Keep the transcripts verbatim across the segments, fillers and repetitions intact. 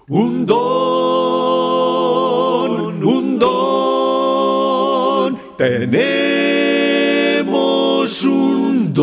Un don, un don, tenemos un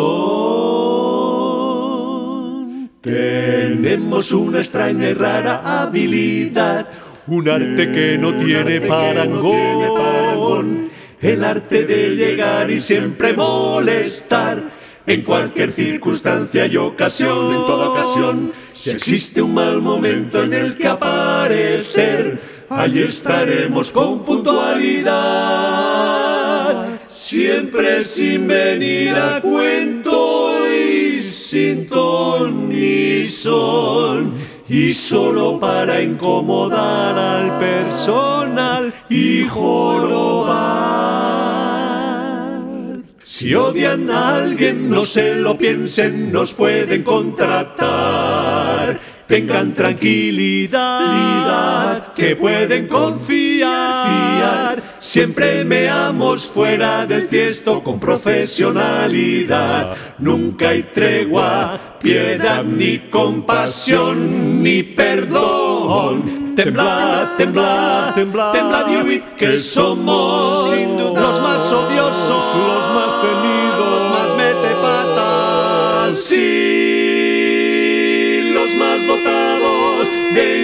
don. Tenemos una extraña y rara habilidad, un arte que no tiene parangón, el arte de llegar y siempre molestar. En cualquier circunstancia y ocasión, en toda ocasión, si existe un mal momento en el que aparecer, allí estaremos con puntualidad, siempre sin venir a cuento y sin ton ni son, y solo para incomodar al personal y jorobar. Si odian a alguien, no se lo piensen, nos pueden contratar. Tengan tranquilidad, que pueden confiar. Siempre meamos fuera del tiesto con profesionalidad. Nunca hay tregua, piedad, ni compasión, ni perdón. Temblad, temblad, temblad, temblad y huid, que somos sin duda los más odiosos, los más temidos, los más metepatas, sí, los más dotados de